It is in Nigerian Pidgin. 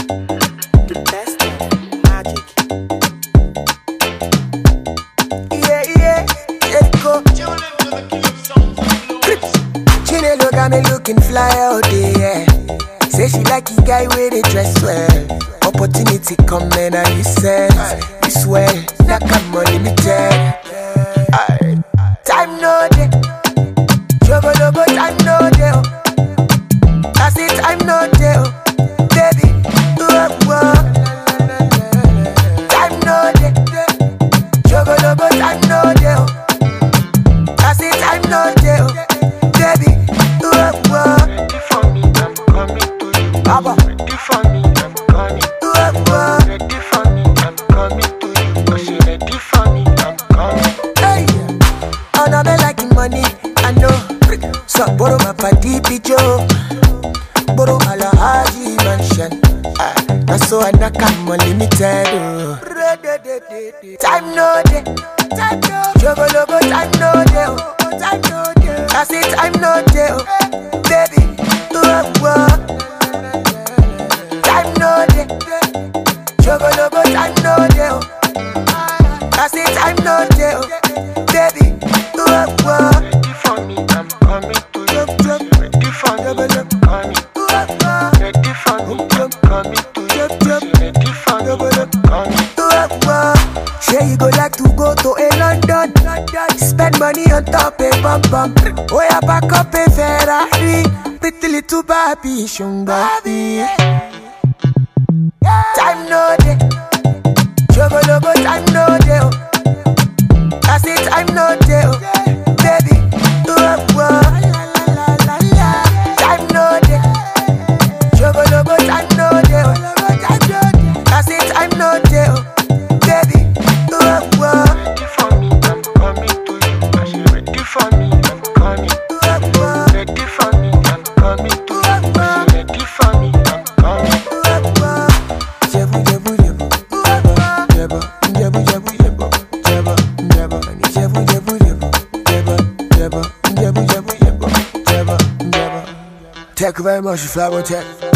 The best of magic. Yeah, Jericho. Chinelo got me looking fly all day, yeah. Say she like the guy with the dress well. Opportunity come and you said, you swear, not come unlimited. Time no day, Jogo logo time no day. I say time no day, baby. Time no day, Jogo logo time no day. I say time no day, baby. Ready for me, I'm coming to you. Baba. Ready for me, I'm coming. Ready for me, I'm coming to you. Oh, she ready for me, I'm coming. Hey, and I be liking money, I know. So borrow my party pijo, borrow Alahaji mansion. That's so I not come unlimited. Time no day, time no. Jogo logo time no day, time no day. I say time no day, baby. Time no day, Jogo logo time no day. I say time no day, baby. Ready for me, I'm coming to you. Ready for me, I'm coming. Ready for me, I'm coming to you. Oh, she ready for me, I'm coming. Sure you go like to go to a London, spend money on top a bum bum. Oh yeah, back up a Ferrari, pretty little Barbie, shung Barbie. Time no day, Jogo logo time no day. I say time no day, baby. Time no day, Jogo logo time no day. I say time no day, baby. Ready for me, I'm coming to you. Oh, she ready for me, I'm coming. Ready for me, I'm coming to you. Oh, she ready for me, I'm coming. Jebu jebu jebu, jebu jebu jebu jebu, jebu jebu, jebu jebu jebu, jebu jebu, jebu jebu jebu, jebu jebu. Thank you very much, Flower Tech.